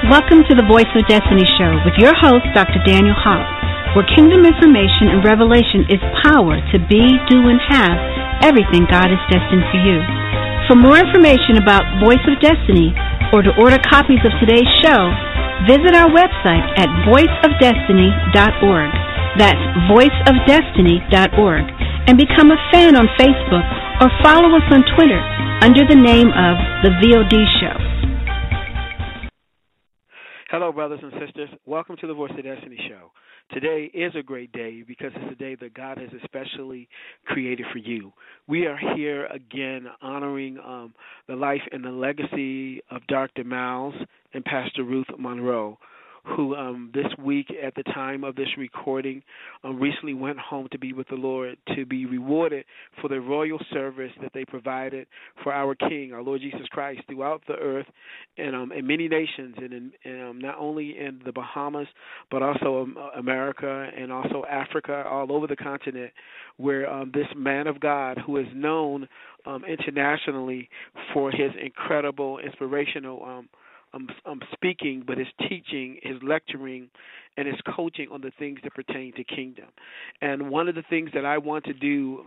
Welcome to the Voice of Destiny show with your host, Dr. Daniel Hobbs, where kingdom information and revelation is power to be, do, and have everything God is destined for you. For more information about Voice of Destiny or to order copies of today's show, visit our website at voiceofdestiny.org. That's voiceofdestiny.org. And become a fan on Facebook or follow us on Twitter under the name of The VOD Show. Hello, brothers and sisters. Welcome to the Voice of Destiny show. Today is a great day because it's a day that God has especially created for you. We are here again honoring the life and the legacy of Dr. Myles and Pastor Ruth Monroe, who this week at the time of this recording recently went home to be with the Lord, to be rewarded for the royal service that they provided for our King, our Lord Jesus Christ, throughout the earth and in many nations, and not only in the Bahamas, but also America and also Africa, all over the continent, where this man of God, who is known internationally for his incredible, inspirational speaking, but his teaching, his lecturing, and his coaching on the things that pertain to kingdom. And one of the things that I want to do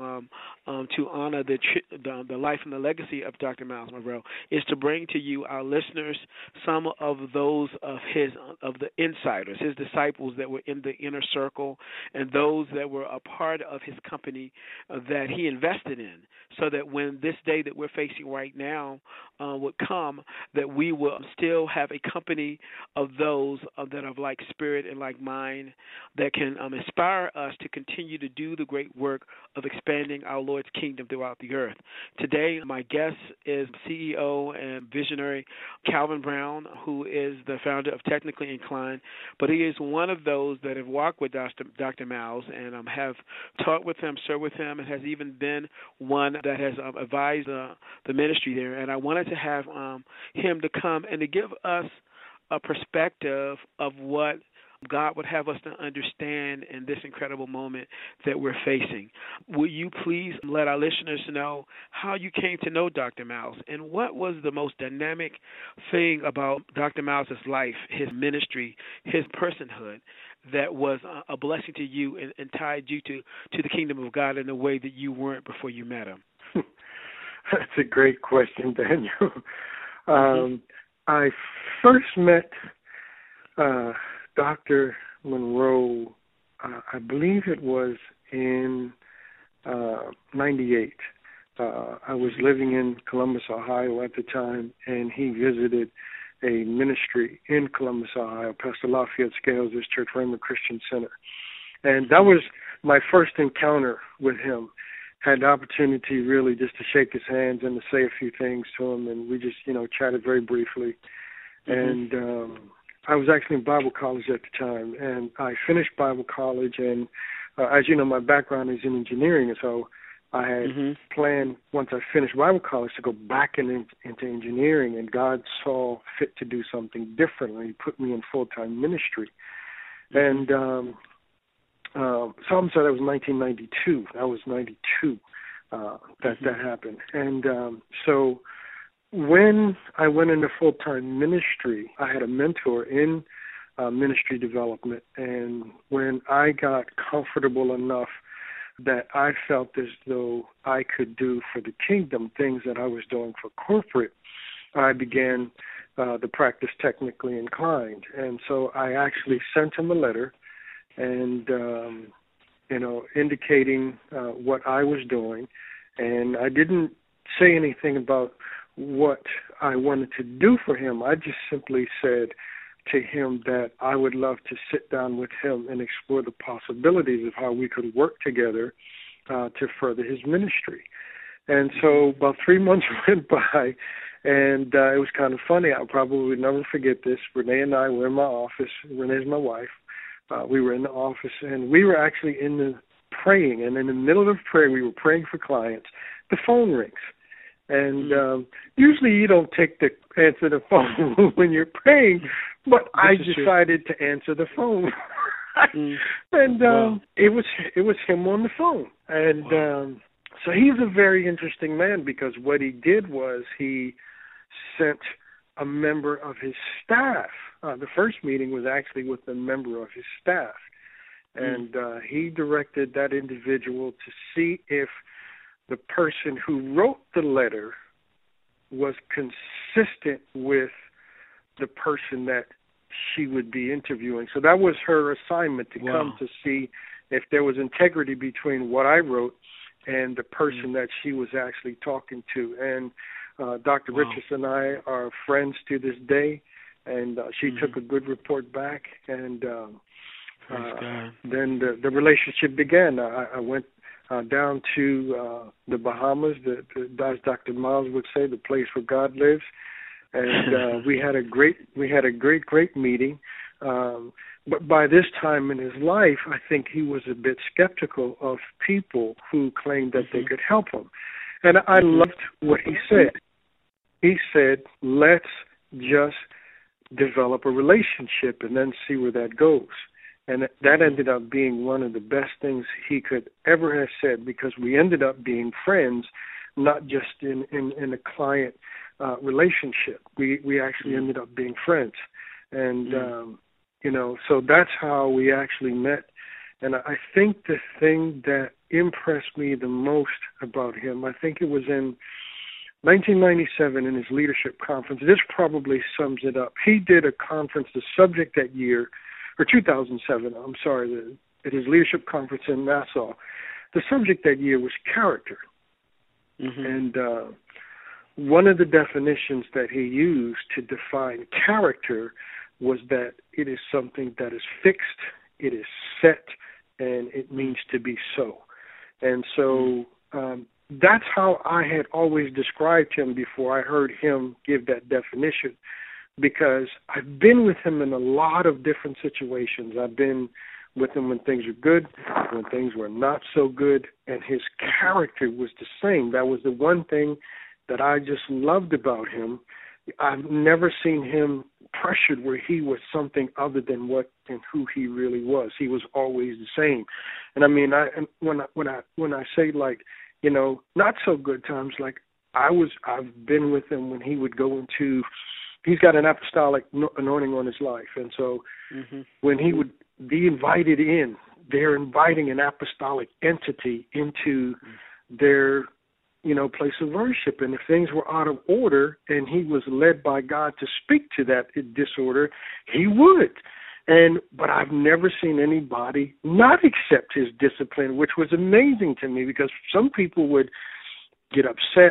to honor the life and the legacy of Dr. Myles Monroe is to bring to you, our listeners, some of those of the insiders, his disciples that were in the inner circle, and those that were a part of his company that he invested in, so that when this day that we're facing right now would come, that we will still have a company of those that are like spirit and like mind, that can inspire us to continue to do the great work of expanding our Lord's kingdom throughout the earth. Today, my guest is CEO and visionary Calvin Brown, who is the founder of Technically Inclined, but he is one of those that have walked with Dr. Myles and have taught with him, served with him, and has even been one that has advised the ministry there. And I wanted to have him to come and to give us a perspective of what God would have us to understand in this incredible moment that we're facing. Will you please let our listeners know how you came to know Dr. Myles and what was the most dynamic thing about Dr. Myles' life, his ministry, his personhood that was a blessing to you and tied you to the kingdom of God in a way that you weren't before you met him? That's a great question, Daniel. I first met Dr. Monroe, I believe it was in 98. I was living in Columbus, Ohio at the time, and he visited a ministry in Columbus, Ohio, Pastor Lafayette Scales' Church Rhema Christian Center. And that was my first encounter with him. Had the opportunity really just to shake his hands and to say a few things to him, and we just, chatted very briefly. And I was actually in Bible college at the time, and I finished Bible college, and as you know, my background is in engineering, and so I had planned, once I finished Bible college, to go back into engineering, and God saw fit to do something different, and he put me in full-time ministry. And so I'm sorry, that was 1992. That was 92 that happened. And so when I went into full-time ministry, I had a mentor in ministry development, and when I got comfortable enough that I felt as though I could do for the kingdom things that I was doing for corporate, I began the practice Technically Inclined. And so I actually sent him a letter and, indicating what I was doing, and I didn't say anything about what I wanted to do for him. I just simply said to him that I would love to sit down with him and explore the possibilities of how we could work together to further his ministry. And so about 3 months went by, and it was kind of funny. I probably would never forget this. Renee and I were in my office. Renee's my wife. We were in the office, and we were actually praying. And in the middle of prayer, we were praying for clients. The phone rings. And usually you don't answer the phone when you're praying, but I decided to answer the phone. And it was him on the phone. And so he's a very interesting man, because what he did was he sent a member of his staff. The first meeting was actually with a member of his staff. And he directed that individual to see if the person who wrote the letter was consistent with the person that she would be interviewing. So that was her assignment, to come to see if there was integrity between what I wrote and the person that she was actually talking to. And Dr. Richards and I are friends to this day, and she took a good report back, and then the relationship began. I went down to the Bahamas, as Dr. Miles would say, the place where God lives, and we had a great meeting. But by this time in his life, I think he was a bit skeptical of people who claimed that they could help him. And I loved what he said. He said, let's just develop a relationship and then see where that goes. And that ended up being one of the best things he could ever have said, because we ended up being friends, not just in a client relationship. We actually ended up being friends. And, so that's how we actually met. And I think the thing that impressed me the most about him, I think it was in 1997 in his leadership conference. This probably sums it up. He did a conference, the subject that year, or 2007, at his leadership conference in Nassau. The subject that year was character. And one of the definitions that he used to define character was that it is something that is fixed, it is set, and it means to be so. And so that's how I had always described him before I heard him give that definition, because I've been with him in a lot of different situations. I've been with him when things were good, when things were not so good, and his character was the same. That was the one thing that I just loved about him. I've never seen him pressured where he was something other than what and who he really was. He was always the same. And I mean, when I say, like, not so good times, like I've been with him when he would go into, he's got an apostolic anointing on his life, and so when he would be invited in, they're inviting an apostolic entity into their place of worship. And if things were out of order and he was led by God to speak to that disorder, he would. But I've never seen anybody not accept his discipline, which was amazing to me, because some people would get upset,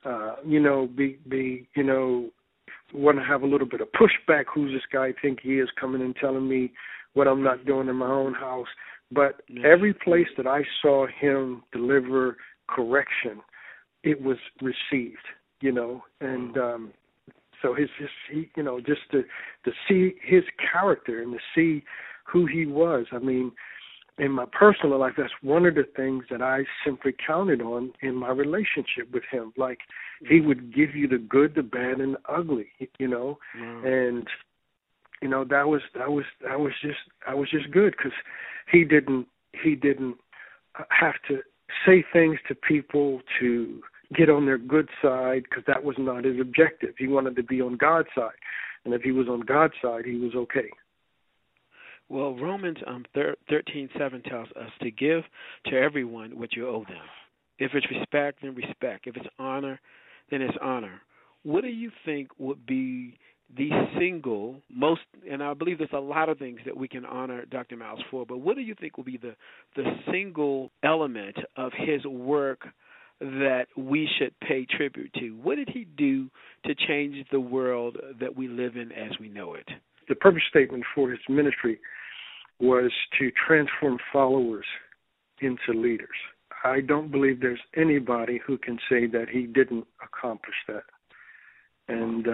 want to have a little bit of pushback. Who's this guy think he is, coming and telling me what I'm not doing in my own house? But every place that I saw him deliver correction, it was received, and so just to see his character and to see who he was. I mean, in my personal life, that's one of the things that I simply counted on in my relationship with him. Like, he would give you the good, the bad, and the ugly, and that was just good, because he didn't have to say things to people to get on their good side, because that was not his objective. He wanted to be on God's side, and if he was on God's side, he was okay. Well, Romans 13:7 tells us to give to everyone what you owe them. If it's respect, then respect. If it's honor, then it's honor. What do you think would be the single most, and I believe there's a lot of things that we can honor Dr. Miles for, but what do you think will be the single element of his work that we should pay tribute to? What did he do to change the world that we live in as we know it? The purpose statement for his ministry was to transform followers into leaders. I don't believe there's anybody who can say that he didn't accomplish that. And,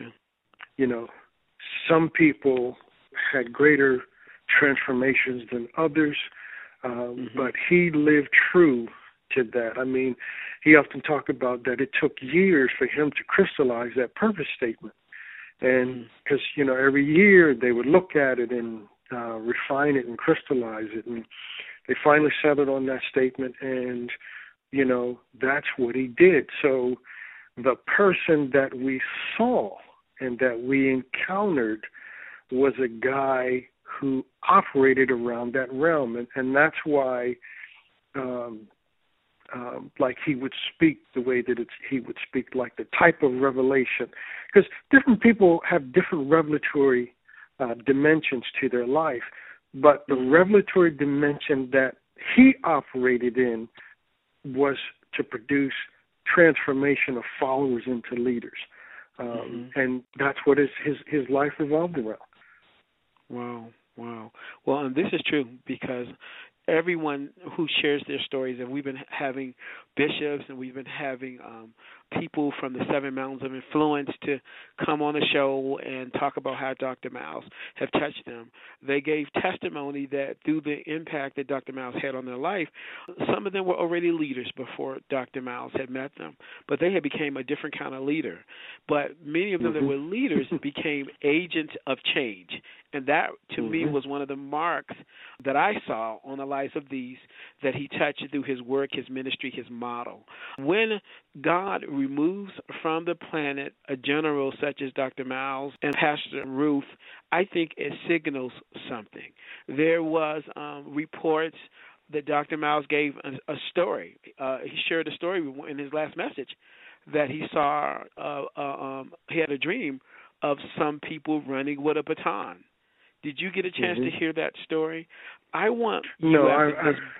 some people had greater transformations than others, but he lived true to that. I mean, he often talked about that it took years for him to crystallize that purpose statement. And because, every year they would look at it and refine it and crystallize it. And they finally settled on that statement, and, that's what he did. So the person that we saw and that we encountered was a guy who operated around that realm, and that's why, like he would speak the way that he would speak, like the type of revelation, because different people have different revelatory dimensions to their life, but the revelatory dimension that he operated in was to produce transformation of followers into leaders, and that's what his life revolved around. Wow. Well, and this is true because everyone who shares their stories, and we've been having bishops and we've been having people from the 7 Mountains of Influence to come on the show and talk about how Dr. Myles have touched them. They gave testimony that through the impact that Dr. Myles had on their life, some of them were already leaders before Dr. Myles had met them, but they had become a different kind of leader. But many of them that were leaders became agents of change. And that, to me, was one of the marks that I saw on the lives of these that he touched through his work, his ministry, his model. When God removes from the planet a general such as Dr. Myles and Pastor Ruth, I think it signals something. There was reports that Dr. Myles gave a story. He shared a story in his last message that he saw, he had a dream of some people running with a baton. Did you get a chance to hear that story? I want you. No,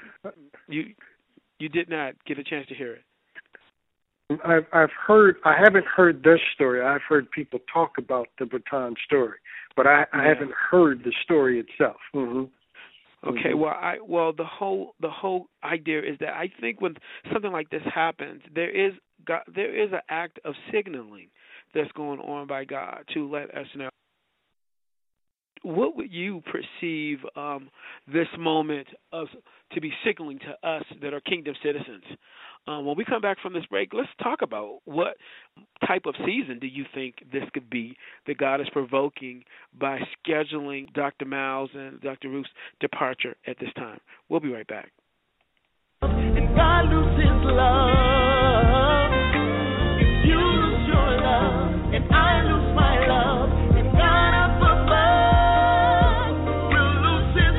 you did not get a chance to hear it. I've heard. I haven't heard this story. I've heard people talk about the baton story, but I haven't heard the story itself. Okay. Well, the whole idea is that I think when something like this happens, there is an act of signaling that's going on by God to let us know. What would you perceive this moment to be signaling to us that are kingdom citizens? When we come back from this break, let's talk about what type of season do you think this could be that God is provoking by scheduling Dr. Myles and Dr. Ruth's departure at this time. We'll be right back. And God loses love. You lose your love, and I lose my love. And God up above will lose his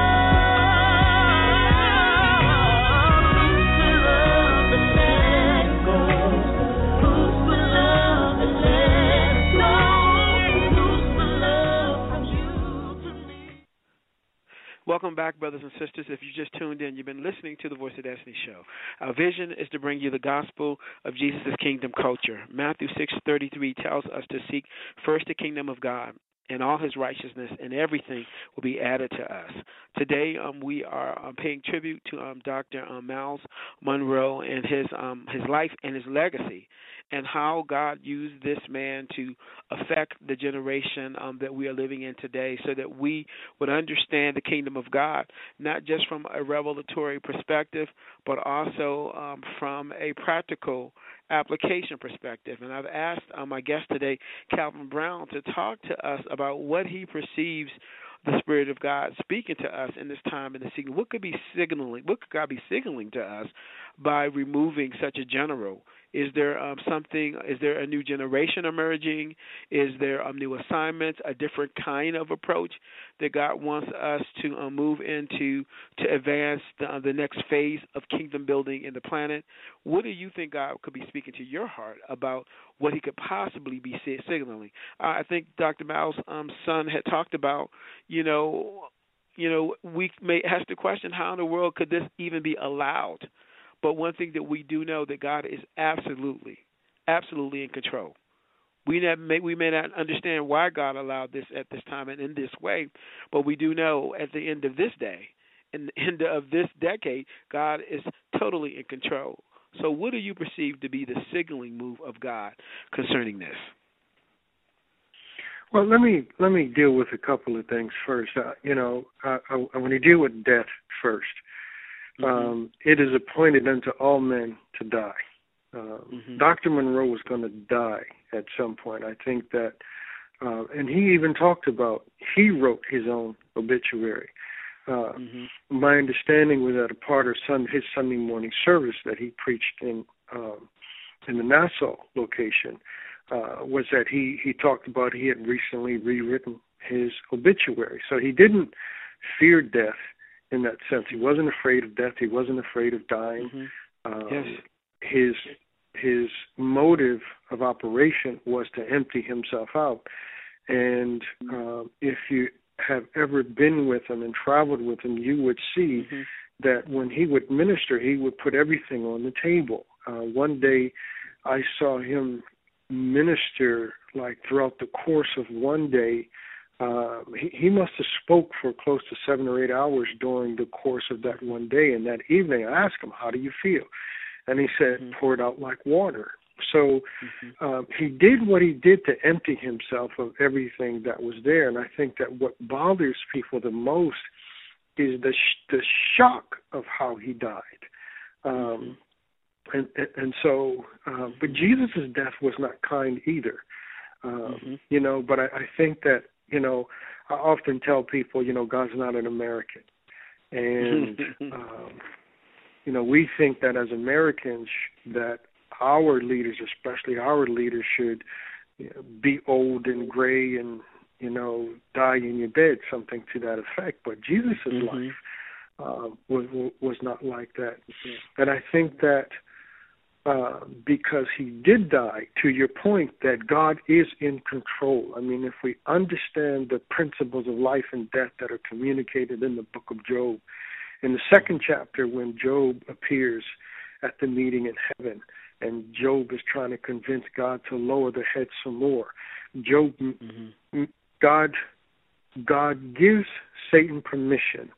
love. Lose the love and let go. Lose the love and let go. Lose the love from you to me. Welcome back, brothers and sisters. If you just tuned in, you've been listening to the Voice of Destiny show. Our vision is to bring you the gospel of Jesus' kingdom culture. Matthew 6:33 tells us to seek first the kingdom of God and all his righteousness, and everything will be added to us. Today, we are paying tribute to Dr. Myles Munroe and his life and his legacy, and how God used this man to affect the generation that we are living in today, so that we would understand the kingdom of God, not just from a revelatory perspective, but also from a practical application perspective. And I've asked my guest today, Calvin Brown, to talk to us about what he perceives the Spirit of God speaking to us in this time in the season. What could be signaling? What could God be signaling to us by removing such a general? Is there something? Is there a new generation emerging? Is there new assignments, a different kind of approach that God wants us to move into to advance the next phase of kingdom building in the planet? What do you think God could be speaking to your heart about what he could possibly be signaling? I think Dr. Myles' son had talked about, we may ask the question, how in the world could this even be allowed? But one thing that we do know, that God is absolutely in control. We may not understand why God allowed this at this time and in this way, but we do know at the end of this day, and the end of this decade, God is totally in control. So what do you perceive to be the signaling move of God concerning this? Well, let me deal with a couple of things first. I want to deal with death first. It is appointed unto all men to die. Dr. Munroe was going to die at some point. I think that, and he even talked about, he wrote his own obituary. My understanding was that a part of his Sunday morning service that he preached in the Nassau location, was that he talked about he had recently rewritten his obituary. So he didn't fear death in that sense. He wasn't afraid of death. He wasn't afraid of dying. Yes. His motive of operation was to empty himself out. And if you have ever been with him and traveled with him, you would see that when he would minister, he would put everything on the table. One day I saw him minister like throughout the course of one day. He must have spoke for close to 7 or 8 hours during the course of that one day. And that evening I asked him, how do you feel? And he said, poured out like water. So he did what he did to empty himself of everything that was there. And I think that what bothers people the most is the shock of how he died. And so, but Jesus' death was not kind either. You know, but I think that, you know, I often tell people, you know, God's not an American. And, you know, we think that as Americans that our leaders, especially our leaders, should, you know, be old and gray and, you know, die in your bed, something to that effect. But Jesus' life was not like that. And I think that because he did die, to your point, that God is in control. I mean, if we understand the principles of life and death that are communicated in the book of Job, in the second chapter when Job appears at the meeting in heaven, and Job is trying to convince God to lower the head some more, God gives Satan permission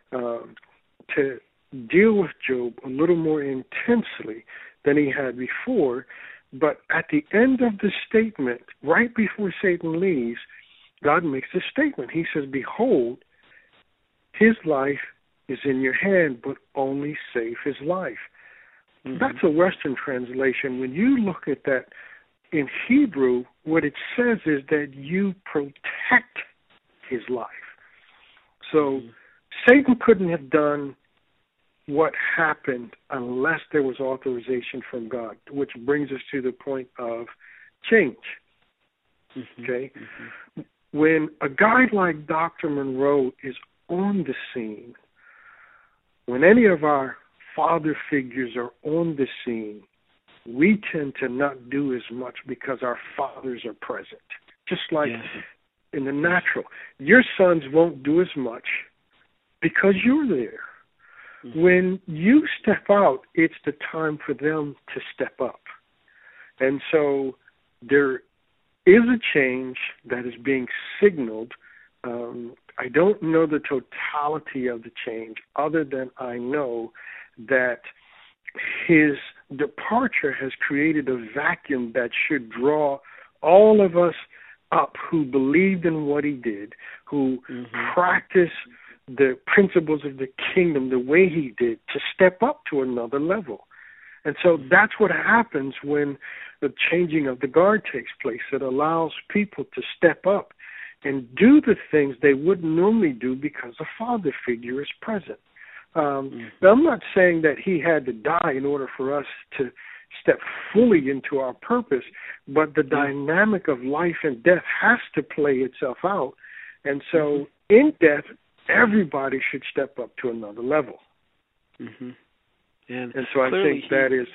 to deal with Job a little more intensely than he had before. But at the end of the statement, right before Satan leaves, God makes a statement. He says, behold, his life is in your hand, but only save his life. That's a Western translation. When you look at that in Hebrew, what it says is that you protect his life. So Satan couldn't have done what happened unless there was authorization from God, which brings us to the point of change. Okay? When a guy like Dr. Monroe is on the scene, when any of our father figures are on the scene, we tend to not do as much because our fathers are present. Just like in the natural. Your sons won't do as much because you're there. When you step out, it's the time for them to step up. And so there is a change that is being signaled. I don't know the totality of the change, other than I know that his departure has created a vacuum that should draw all of us up who believed in what he did, who practiced the principles of the kingdom the way he did, to step up to another level. And so that's what happens when the changing of the guard takes place. It allows people to step up and do the things they wouldn't normally do because a father figure is present. Now, I'm not saying that he had to die in order for us to step fully into our purpose, but the dynamic of life and death has to play itself out. And so in death, everybody should step up to another level. And so I think that is...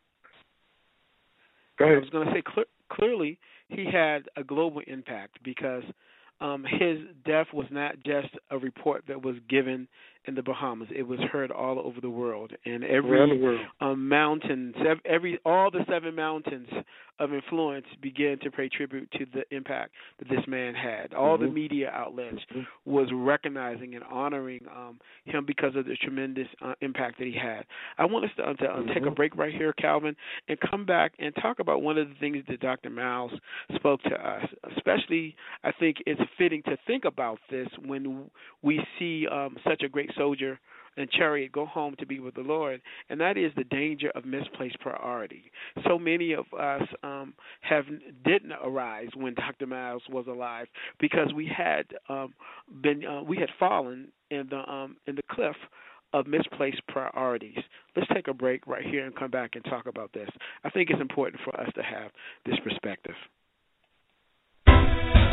Go ahead. I was going to say, clearly he had a global impact because his death was not just a report that was given in the Bahamas. It was heard all over the world, and every mountain, all the 7 mountains of influence began to pay tribute to the impact that this man had. All the media outlets was recognizing and honoring him because of the tremendous impact that he had. I want us to take a break right here, Calvin, and come back and talk about one of the things that Dr. Myles spoke to us. Especially, I think it's fitting to think about this when we see such a great soldier and chariot go home to be with the Lord, and that is the danger of misplaced priority. So many of us didn't arise when Dr. Myles was alive because we had fallen in the cliff of misplaced priorities. Let's take a break right here and come back and talk about this. I think it's important for us to have this perspective.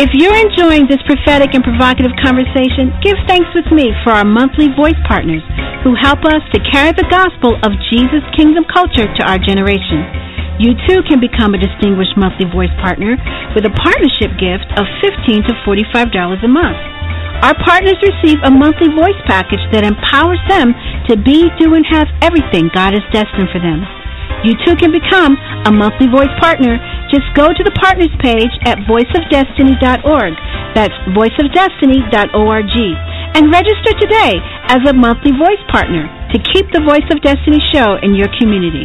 If you're enjoying this prophetic and provocative conversation, give thanks with me for our monthly voice partners who help us to carry the gospel of Jesus' kingdom culture to our generation. You too can become a distinguished monthly voice partner with a partnership gift of $15 to $45 a month. Our partners receive a monthly voice package that empowers them to be, do, and have everything God has destined for them. You too can become a monthly voice partner. Just go to the partners page at voiceofdestiny.org. That's voiceofdestiny.org. And register today as a monthly voice partner to keep the Voice of Destiny show in your community.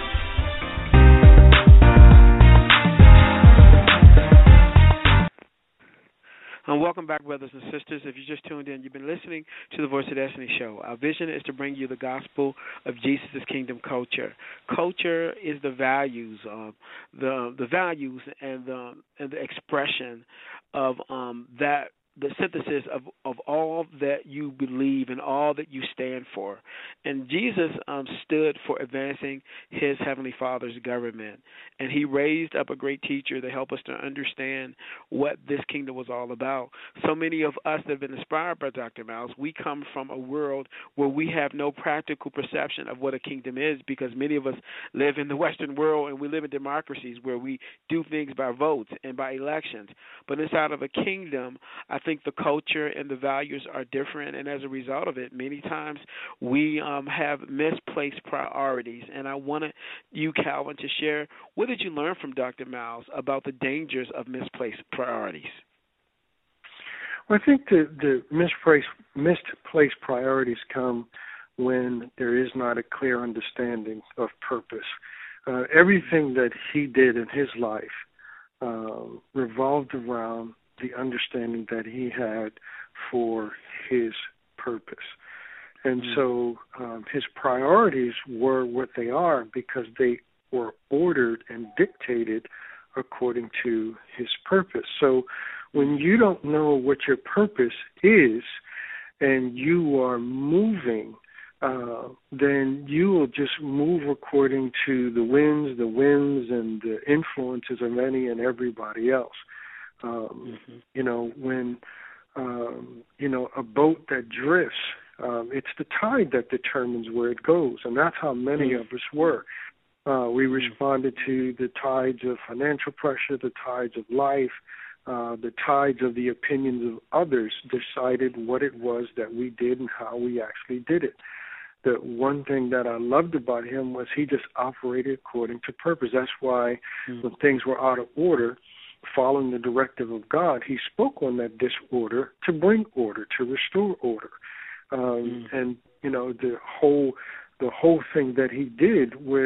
And welcome back, brothers and sisters. If you just tuned in, you've been listening to the Voice of Destiny show. Our vision is to bring you the gospel of Jesus' kingdom culture. Culture is the values, the values and the expression of that. The synthesis of all that you believe and all that you stand for. And Jesus stood for advancing his Heavenly Father's government. And he raised up a great teacher to help us to understand what this kingdom was all about. So many of us that have been inspired by Dr. Miles, we come from a world where we have no practical perception of what a kingdom is, because many of us live in the Western world and we live in democracies where we do things by votes and by elections. But inside of a kingdom, I think the culture and the values are different, and as a result of it, many times we have misplaced priorities. And I wanted you, Calvin, to share, what did you learn from Dr. Miles about the dangers of misplaced priorities? Well, I think the misplaced priorities come when there is not a clear understanding of purpose. Everything that he did in his life revolved around the understanding that he had for his purpose. And so his priorities were what they are because they were ordered and dictated according to his purpose. So when you don't know what your purpose is and you are moving, then you will just move according to the whims and the influences of any and everybody else. You know, when, a boat that drifts, it's the tide that determines where it goes, and that's how many of us were. We responded to the tides of financial pressure, the tides of life, the tides of the opinions of others decided what it was that we did and how we actually did it. The one thing that I loved about him was he just operated according to purpose. That's why when things were out of order, following the directive of God, he spoke on that disorder to bring order, to restore order. And, the whole thing that he did with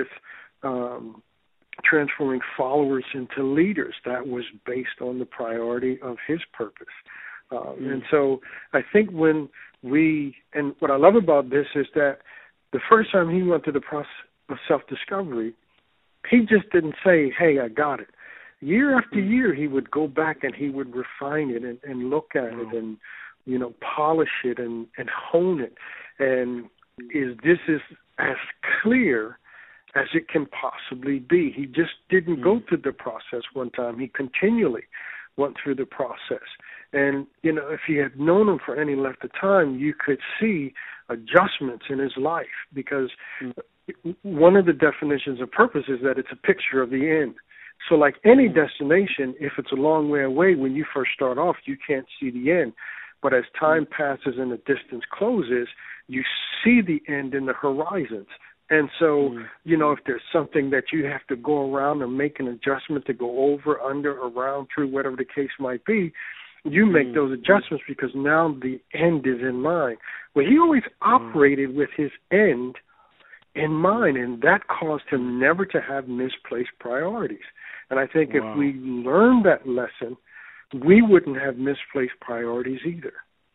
transforming followers into leaders, that was based on the priority of his purpose. And so I think and what I love about this is that the first time he went through the process of self-discovery, he just didn't say, hey, I got it. Year after year, he would go back and he would refine it and look at it and, polish it and hone it. And this is as clear as it can possibly be. He just didn't go through the process one time. He continually went through the process. And, if you had known him for any length of time, you could see adjustments in his life, because one of the definitions of purpose is that it's a picture of the end. So like any destination, if it's a long way away, when you first start off, you can't see the end. But as time passes and the distance closes, you see the end in the horizons. And so, if there's something that you have to go around and make an adjustment to go over, under, around, through, whatever the case might be, you make those adjustments because now the end is in mind. Well, he always operated with his end in mind, and that caused him never to have misplaced priorities. And I think if we learned that lesson, we wouldn't have misplaced priorities either.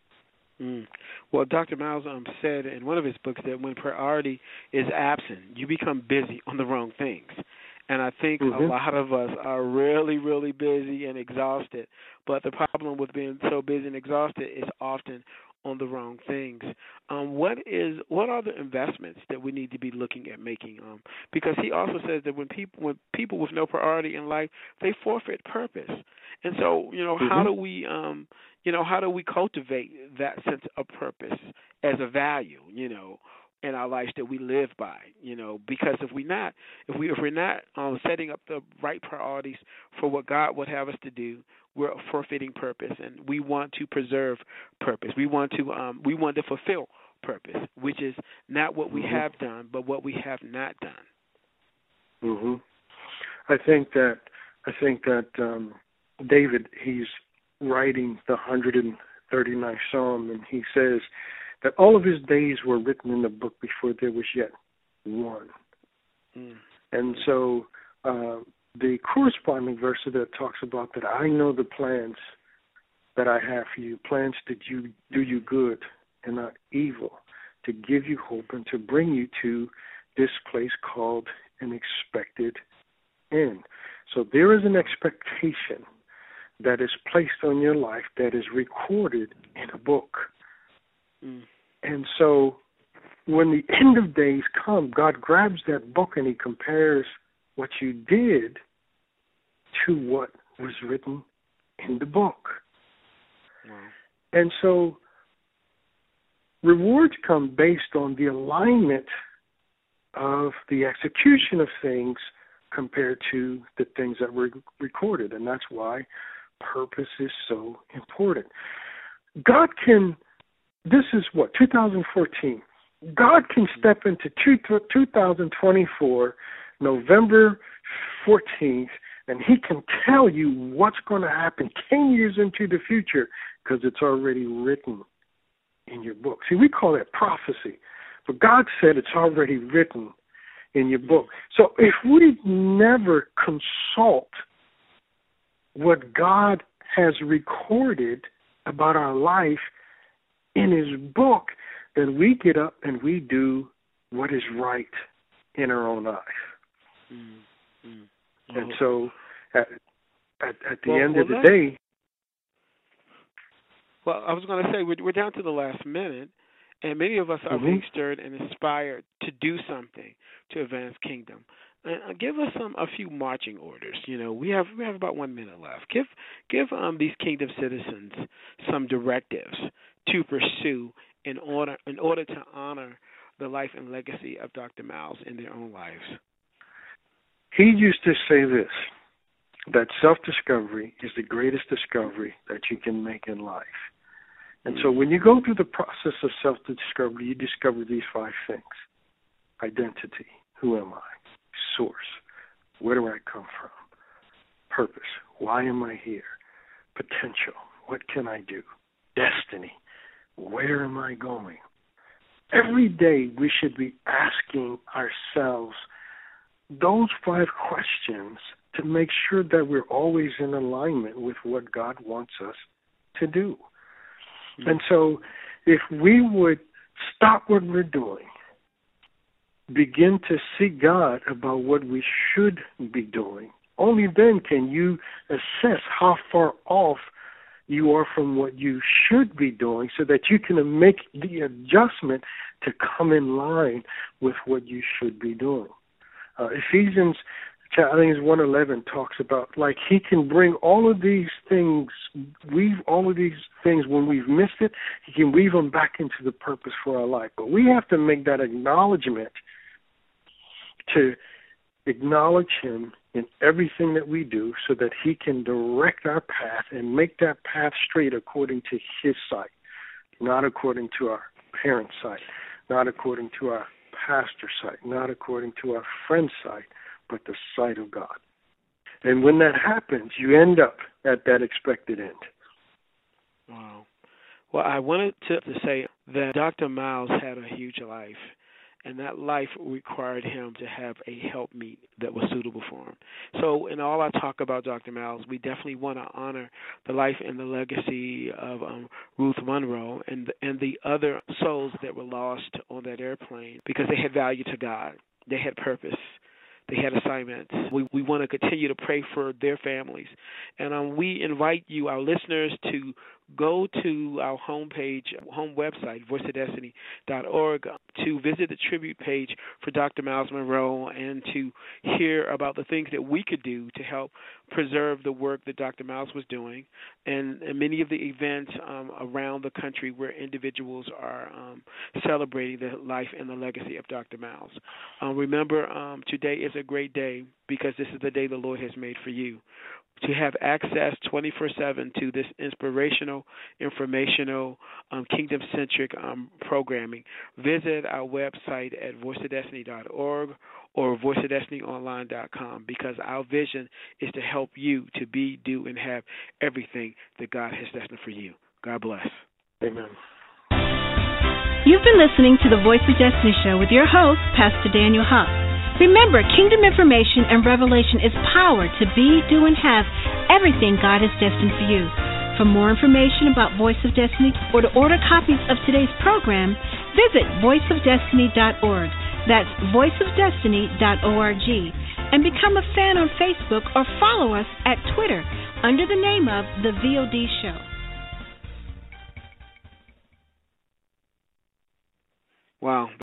Well, Dr. Miles said in one of his books that when priority is absent, you become busy on the wrong things. And I think a lot of us are really, really busy and exhausted. But the problem with being so busy and exhausted is often on the wrong things. What are the investments that we need to be looking at making? Because he also says that when people with no priority in life, they forfeit purpose. And so, how do we how do we cultivate that sense of purpose as a value, in our lives that we live by, because if we're not setting up the right priorities for what God would have us to do, we're forfeiting purpose, and we want to preserve purpose. We want to fulfill purpose, which is not what we have done, but what we have not done. Mm-hmm. I think that David, he's writing the 139th Psalm, and he says that all of his days were written in the book before there was yet one. Mm. And so the corresponding verse that talks about that I know the plans that I have for you, plans to do you good and not evil, to give you hope and to bring you to this place called an expected end. So there is an expectation that is placed on your life that is recorded in a book. Mm. And so when the end of days come, God grabs that book and he compares what you did to what was written in the book. Wow. And so rewards come based on the alignment of the execution of things compared to the things that were recorded. And that's why purpose is so important. God can, this is what, 2014. God can step into 2024, November 14th, and he can tell you what's going to happen 10 years into the future because it's already written in your book. See, we call that prophecy, but God said it's already written in your book. So if we never consult what God has recorded about our life in his book, then we get up and we do what is right in our own life. Mm-hmm. And so at the end of the day... Well, I was going to say, we're down to the last minute, and many of us are being stirred and inspired to do something to advance kingdom. Give us a few marching orders. We have about 1 minute left. Give these kingdom citizens some directives to pursue in order to honor the life and legacy of Dr. Myles in their own lives. He used to say this, that self-discovery is the greatest discovery that you can make in life. And so when you go through the process of self-discovery, you discover these 5 things. Identity, who am I? Source, where do I come from? Purpose, why am I here? Potential, what can I do? Destiny, where am I going? Every day we should be asking ourselves those 5 questions to make sure that we're always in alignment with what God wants us to do. Mm-hmm. And so if we would stop what we're doing, begin to seek God about what we should be doing, only then can you assess how far off you are from what you should be doing so that you can make the adjustment to come in line with what you should be doing. Ephesians, I think it's 1:11, talks about like he can bring all of these things, weave all of these things when we've missed it, he can weave them back into the purpose for our life. But we have to make that acknowledgement to acknowledge him in everything that we do so that he can direct our path and make that path straight according to his sight, not according to our parents' sight, not according to our pastor's sight, not according to our friend's sight, but the sight of God. And when that happens, you end up at that expected end. Wow. Well, I wanted to say that Dr. Myles had a huge life, and that life required him to have a helpmeet that was suitable for him. So in all our talk about Dr. Myles, we definitely want to honor the life and the legacy of Ruth Monroe and the other souls that were lost on that airplane because they had value to God. They had purpose. They had assignments. We want to continue to pray for their families. And we invite you, our listeners, to go to our home website, voiceofdestiny.org, to visit the tribute page for Dr. Myles Munroe and to hear about the things that we could do to help preserve the work that Dr. Myles was doing, and many of the events around the country where individuals are celebrating the life and the legacy of Dr. Myles. Remember, today is a great day because this is the day the Lord has made for you. To have access 24/7 to this inspirational, informational, kingdom-centric programming, visit our website at voiceofdestiny.org or voiceofdestinyonline.com, because our vision is to help you to be, do, and have everything that God has destined for you. God bless. Amen. You've been listening to the Voice of Destiny Show with your host, Pastor Daniel Huff. Remember, kingdom information and revelation is power to be, do, and have everything God has destined for you. For more information about Voice of Destiny or to order copies of today's program, visit voiceofdestiny.org. That's voiceofdestiny.org. And become a fan on Facebook or follow us at Twitter under the name of The VOD Show. Wow.